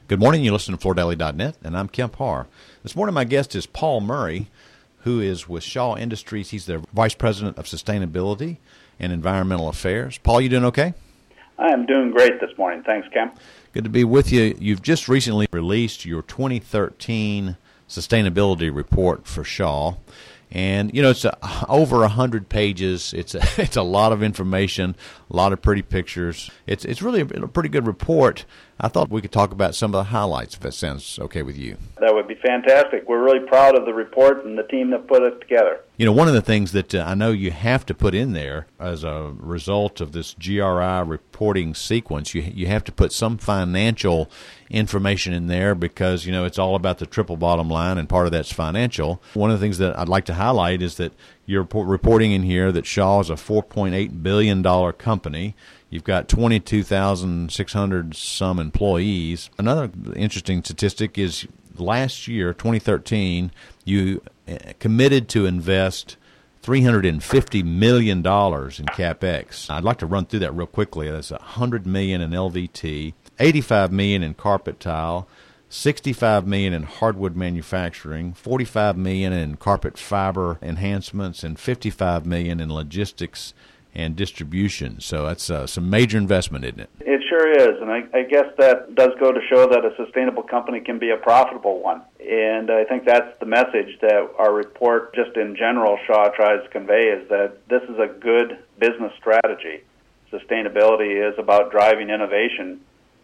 Good morning. You listen to FloorDaily.net, and I'm Kemp Harr. This morning, my guest is Paul Murray, who is with Shaw Industries. He's their Vice President of Sustainability and Environmental Affairs. Paul, you doing okay? I am doing great this morning. Thanks, Kemp. Good to be with you. You've just recently released your 2013 sustainability report for Shaw. And, it's over 100 pages. It's a lot of information, a lot of pretty pictures. It's really a pretty good report. I thought we could talk about some of the highlights, if that sounds okay with you. That would be fantastic. We're really proud of the report and the team that put it together. One of the things that I know you have to put in there as a result of this GRI reporting sequence, you have to put some financial information in there because, it's all about the triple bottom line, and part of that's financial. One of the things that I'd like to highlight is that you're reporting in here that Shaw is a $4.8 billion company. You've got 22,600 some employees. Another interesting statistic is last year, 2013, you committed to invest $350 million in CapEx. I'd like to run through that real quickly. That's $100 million in LVT, $85 million in carpet tile, $65 million in hardwood manufacturing, $45 million in carpet fiber enhancements, and $55 million in logistics and distribution. So that's some major investment, isn't it? It sure is, and I guess that does go to show that a sustainable company can be a profitable one. And I think that's the message that our report, just in general, Shaw tries to convey, is that this is a good business strategy. Sustainability is about driving innovation,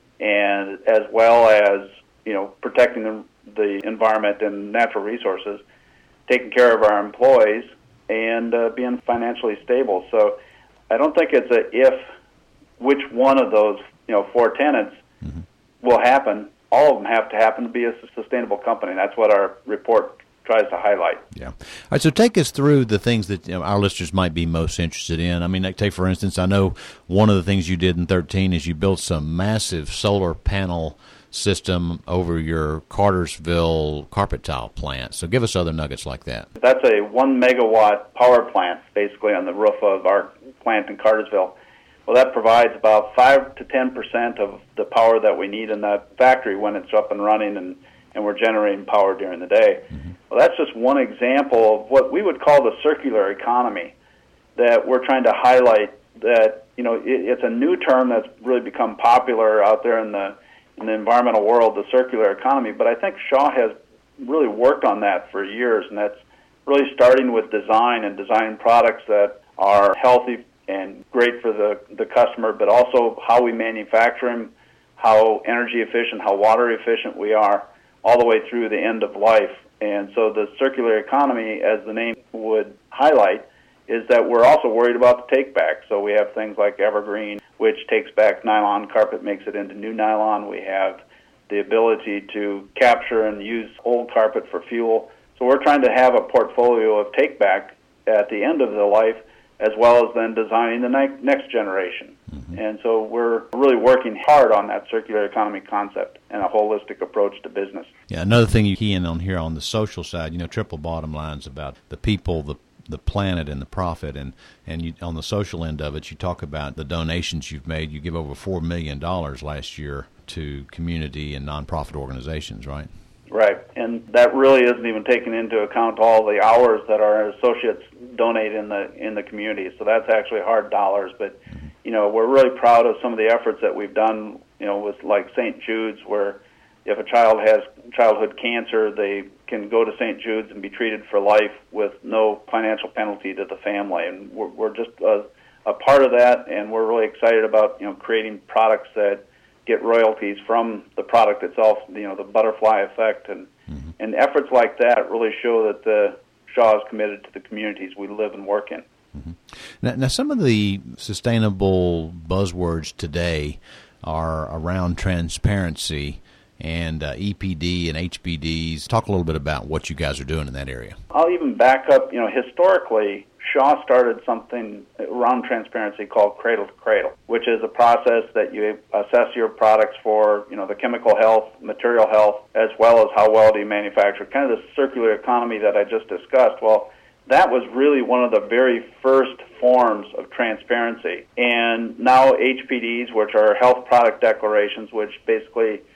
and as well as protecting the environment and natural resources, taking care of our employees, and being financially stable. So I don't think it's a if which one of those four tenets will happen. All of them have to happen to be a sustainable company. That's what our report tries to highlight. Yeah. All right, so take us through the things that our listeners might be most interested in. I mean, take for instance, I know one of the things you did in 2013 is you built some massive solar panel system over your Cartersville carpet tile plant. So give us other nuggets like that. That's a 1 megawatt power plant, basically on the roof of our plant in Cartersville. Well, that provides about 5 to 10% of the power that we need in that factory when it's up and running and we're generating power during the day. Well, that's just one example of what we would call the circular economy that we're trying to highlight. That it's a new term that's really become popular out there in the environmental world, the circular economy. But I think Shaw has really worked on that for years, and that's really starting with design and designing products that are healthy and great for the customer, but also how we manufacture them, how energy efficient, how water efficient we are, all the way through the end of life. And so the circular economy, as the name would highlight, is that we're also worried about the take-back. So we have things like Evergreen, which takes back nylon carpet, makes it into new nylon. We have the ability to capture and use old carpet for fuel. So we're trying to have a portfolio of take-back at the end of the life, as well as then designing the next generation. And so we're really working hard on that circular economy concept and a holistic approach to business. Yeah, another thing you key in on here on the social side, triple bottom lines about the people, the planet, and the profit, and you, on the social end of it, you talk about the donations you've made. You give over $4 million last year to community and nonprofit organizations, right? Right, and that really isn't even taking into account all the hours that our associates donate in the community. So that's actually hard dollars, but we're really proud of some of the efforts that we've done. With like St. Jude's, where if a child has childhood cancer, they can go to St. Jude's and be treated for life with no financial penalty to the family. And we're just a part of that, and we're really excited about creating products that get royalties from the product itself. The butterfly effect and efforts like that really show that the Shaw is committed to the communities we live and work in. Now, some of the sustainable buzzwords today are around transparency and EPD and HPDs. Talk a little bit about what you guys are doing in that area. I'll even back up. Historically, Shaw started something around transparency called Cradle to Cradle, which is a process that you assess your products for, the chemical health, material health, as well as how well do you manufacture. Kind of the circular economy that I just discussed. Well, that was really one of the very first forms of transparency. And now HPDs, which are health product declarations, which basically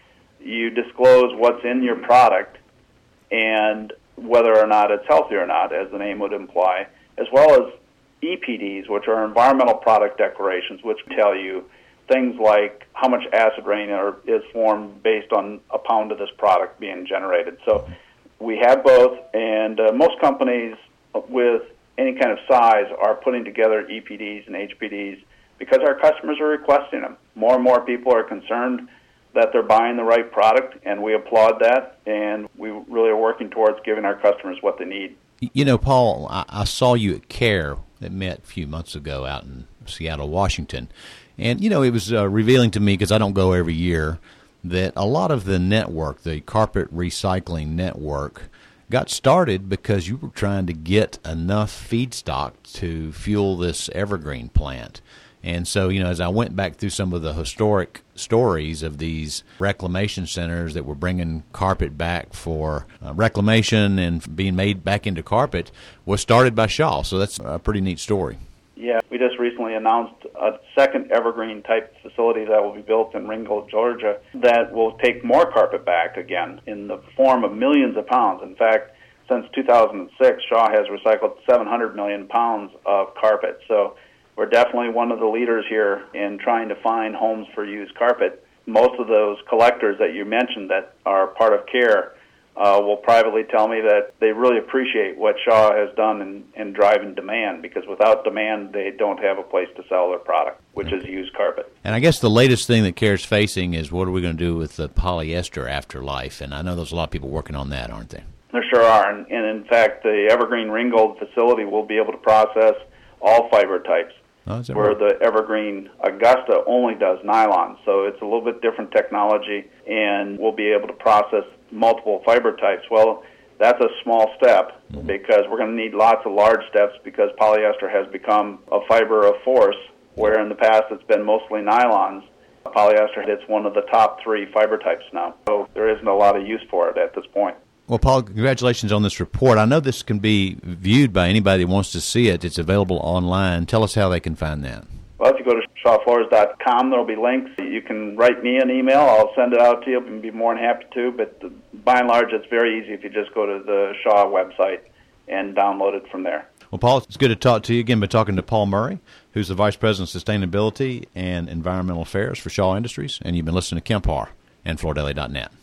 you disclose what's in your product and whether or not it's healthy or not, as the name would imply, as well as EPDs, which are environmental product declarations, which tell you things like how much acid rain is formed based on a pound of this product being generated. So we have both, and most companies with any kind of size are putting together EPDs and HPDs because our customers are requesting them. More and more people are concerned that they're buying the right product, and we applaud that, and we really are working towards giving our customers what they need. You know, Paul, I saw you at CARE that met a few months ago out in Seattle, Washington. And, you know, it was revealing to me, because I don't go every year, that a lot of the network, the carpet recycling network, got started because you were trying to get enough feedstock to fuel this evergreen plant. And so, you know, as I went back through some of the historic stories of these reclamation centers that were bringing carpet back for reclamation and being made back into carpet, was started by Shaw. So that's a pretty neat story. Yeah, we just recently announced a second evergreen-type facility that will be built in Ringgold, Georgia, that will take more carpet back again in the form of millions of pounds. In fact, since 2006, Shaw has recycled 700 million pounds of carpet. So we're definitely one of the leaders here in trying to find homes for used carpet. Most of those collectors that you mentioned that are part of CARE will privately tell me that they really appreciate what Shaw has done in driving demand, because without demand, they don't have a place to sell their product, which is used carpet. And I guess the latest thing that CARE's facing is, what are we going to do with the polyester afterlife? And I know there's a lot of people working on that, aren't there? There sure are. And in fact, the Evergreen Ringgold facility will be able to process all fiber types, where the Evergreen Augusta only does nylon. So it's a little bit different technology, and we'll be able to process multiple fiber types. Well, that's a small step, because we're going to need lots of large steps, because polyester has become a fiber of force, where in the past it's been mostly nylons. Polyester, it's one of the top 3 fiber types now. So there isn't a lot of use for it at this point. Well, Paul, congratulations on this report. I know this can be viewed by anybody that wants to see it. It's available online. Tell us how they can find that. Well, if you go to shawfloors.com, there will be links. You can write me an email. I'll send it out to you and be more than happy to. But by and large, it's very easy if you just go to the Shaw website and download it from there. Well, Paul, it's good to talk to you again. By talking to Paul Murray, who's the Vice President of Sustainability and Environmental Affairs for Shaw Industries. And you've been listening to Kemp Harr and FloorDaily.net.